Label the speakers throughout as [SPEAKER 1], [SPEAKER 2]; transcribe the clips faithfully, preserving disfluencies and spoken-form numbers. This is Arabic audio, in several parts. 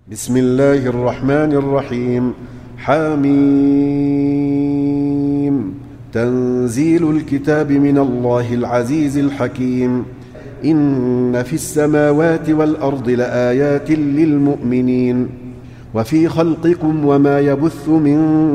[SPEAKER 1] بسم الله الرحمن الرحيم. حميم. تنزيل الكتاب من الله العزيز الحكيم. إن في السماوات والأرض لآيات للمؤمنين وفي خلقكم وما يبث من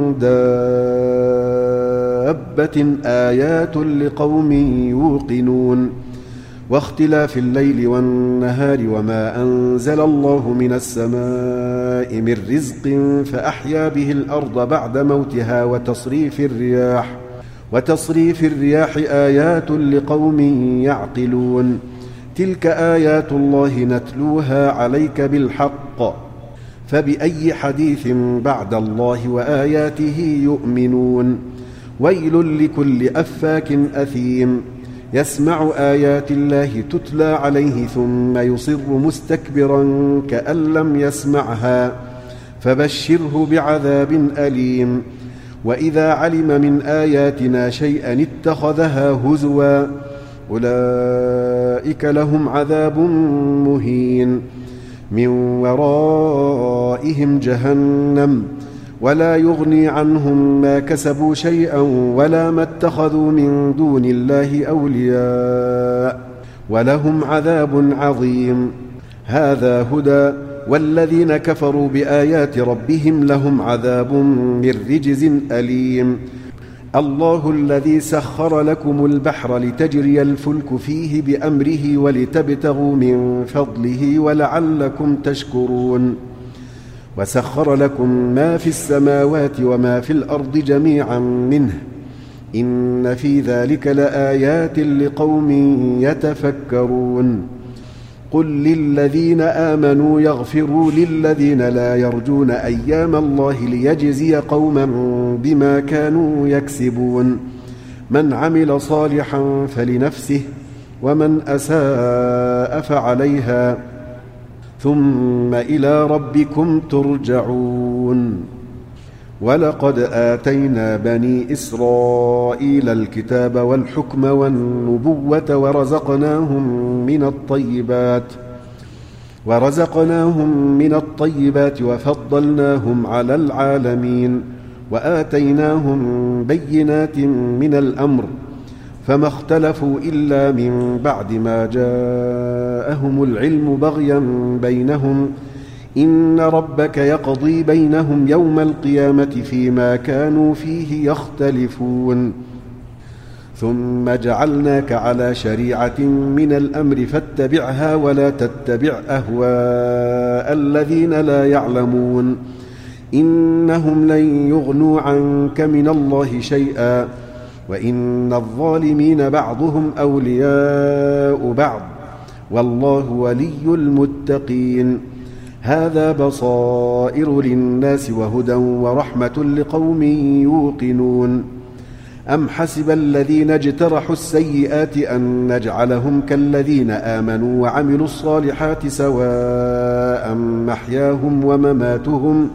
[SPEAKER 1] دابة آيات لقوم يوقنون واختلاف الليل والنهار وما أنزل الله من السماء من رزق فأحيا به الأرض بعد موتها وتصريف الرياح وتصريف الرياح آيات لقوم يعقلون. تلك آيات الله نتلوها عليك بالحق فبأي حديث بعد الله وآياته يؤمنون. ويل لكل أفاك أثيم يسمع آيات الله تتلى عليه ثم يصر مستكبرا كأن لم يسمعها فبشره بعذاب أليم. وإذا علم من آياتنا شيئا اتخذها هزوا أولئك لهم عذاب مهين من ورائهم جهنم ولا يغني عنهم ما كسبوا شيئا ولا ما اتخذوا من دون الله أولياء ولهم عذاب عظيم. هذا هدى والذين كفروا بآيات ربهم لهم عذاب من رجز أليم. الله الذي سخر لكم البحر لتجري الفلك فيه بأمره ولتبتغوا من فضله ولعلكم تشكرون. وسخر لكم ما في السماوات وما في الأرض جميعا منه إن في ذلك لآيات لقوم يتفكرون. قل للذين آمنوا يغفروا للذين لا يرجون أيام الله ليجزي قوما بما كانوا يكسبون. من عمل صالحا فلنفسه ومن أساء فعليها ثم إلى ربكم ترجعون. ولقد آتينا بني إسرائيل الكتاب والحكم والنبوة ورزقناهم من الطيبات ورزقناهم من الطيبات وفضلناهم على العالمين وآتيناهم بينات من الأمر فما اختلفوا إلا من بعد ما جاءهم العلم بغيا بينهم إن ربك يقضي بينهم يوم القيامة فيما كانوا فيه يختلفون. ثم جعلناك على شريعة من الأمر فاتبعها ولا تتبع أهواء الذين لا يعلمون إنهم لن يغنوا عنك من الله شيئا وإن الظالمين بعضهم أولياء بعض والله ولي المتقين. هذا بصائر للناس وهدى ورحمة لقوم يوقنون. أم حسب الذين اجترحوا السيئات أن نجعلهم كالذين آمنوا وعملوا الصالحات سواء محياهم ومماتهم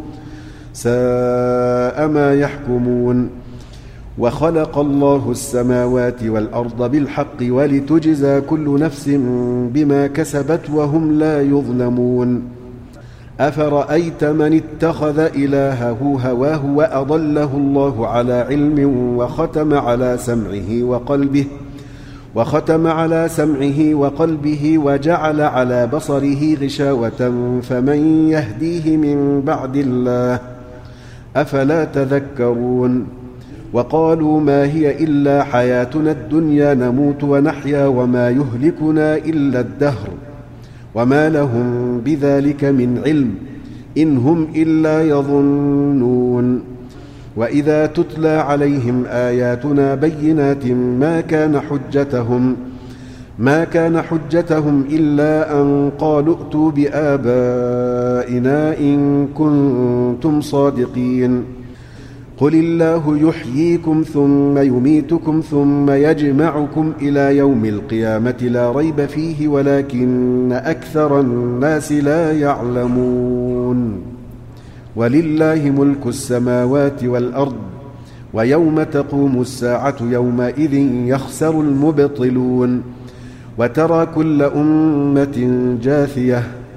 [SPEAKER 1] ساء ما يحكمون. وخلق الله السماوات والأرض بالحق ولتجزى كل نفس بما كسبت وهم لا يظلمون. أفرأيت من اتخذ إلهه هواه وأضله الله على علم وختم على سمعه وقلبه وختم على سمعه وقلبه وجعل على بصره غشاوة فمن يهديه من بعد الله أفلا تذكرون. وقالوا ما هي إلا حياتنا الدنيا نموت ونحيا وما يهلكنا إلا الدهر وما لهم بذلك من علم إن هم إلا يظنون. وإذا تتلى عليهم آياتنا بينات ما كان حجتهم ما كان حجتهم إلا أن قالوا ائتوا بآبائنا إن كنتم صادقين. قل الله يحييكم ثم يميتكم ثم يجمعكم إلى يوم القيامة لا ريب فيه ولكن أكثر الناس لا يعلمون. ولله ملك السماوات والأرض ويوم تقوم الساعة يومئذ يخسر المبطلون. وترى كل أمة جاثية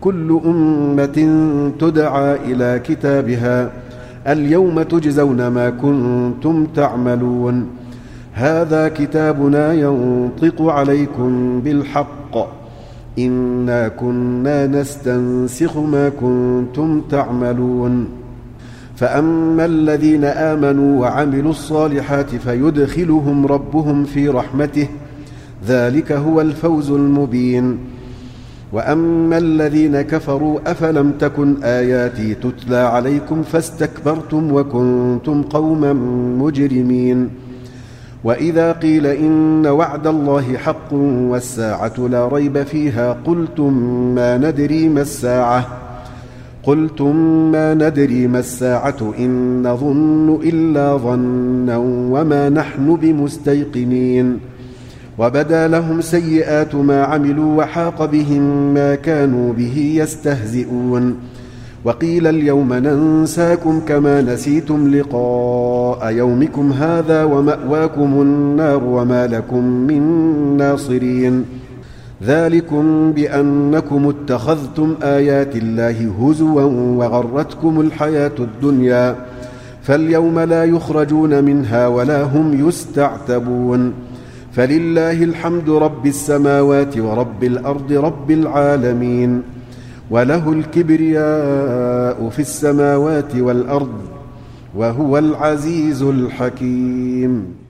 [SPEAKER 1] كل أمة تدعى إلى كتابها اليوم تجزون ما كنتم تعملون هذا كتابنا ينطق عليكم بالحق إنا كنا نستنسخ ما كنتم تعملون فأما الذين آمنوا وعملوا الصالحات فيدخلهم ربهم في رحمته ذلك هو الفوز المبين وأما الذين كفروا أفلم تكن آياتي تتلى عليكم فاستكبرتم وكنتم قوما مجرمين وإذا قيل إن وعد الله حق والساعة لا ريب فيها قلتم ما ندري ما الساعة قلتم ما ندري ما الساعة إن نظن إلا ظنا وما نحن بمستيقنين وبدا لهم سيئات ما عملوا وحاق بهم ما كانوا به يستهزئون وقيل اليوم ننساكم كما نسيتم لقاء يومكم هذا ومأواكم النار وما لكم من ناصرين ذلكم بأنكم اتخذتم آيات الله هزوا وغرتكم الحياة الدنيا فاليوم لا يخرجون منها ولا هم يستعتبون فلله الحمد رب السماوات ورب الأرض رب العالمين وله الكبرياء في السماوات والأرض وهو العزيز الحكيم.